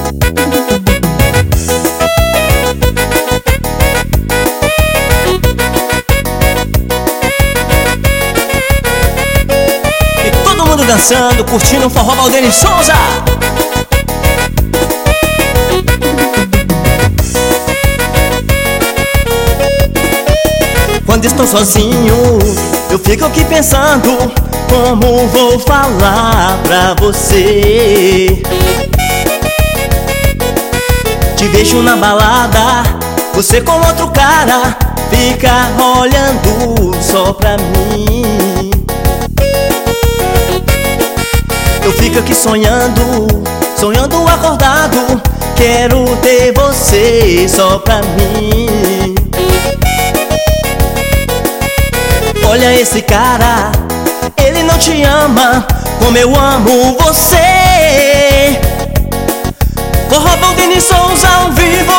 Dançando, curtindo o forró Valdenis Souza. Quando estou sozinho, eu fico aqui pensando como vou falar pra você. Te vejo na balada, você com outro cara, fica olhando só pra mim. Eu fico aqui sonhando, sonhando acordado, quero ter você só pra mim. Olha esse cara, ele não te ama como eu amo você. Forró Valdenis Souza ao vivo.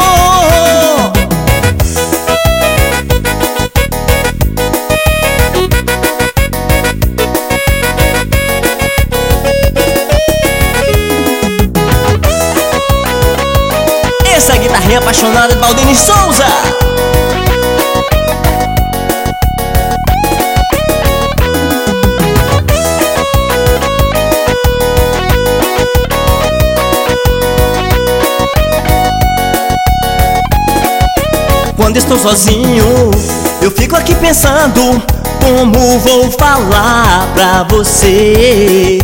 Essa guitarrinha apaixonada de Valdenis Souza. Quando estou sozinho, eu fico aqui pensando como vou falar pra você.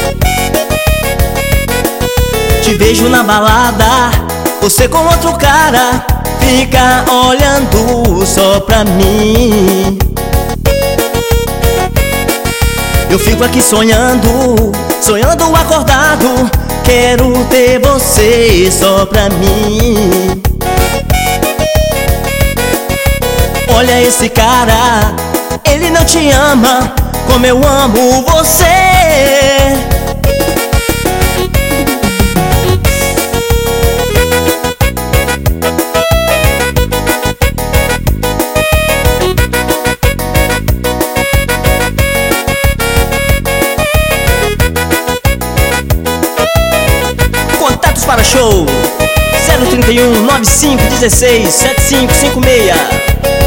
Te vejo na balada, você com outro cara, fica olhando só pra mim. Eu fico aqui sonhando, sonhando acordado, quero ter você só pra mim. Olha esse cara, ele não te ama como eu amo você. Para show 031 95 16 7556.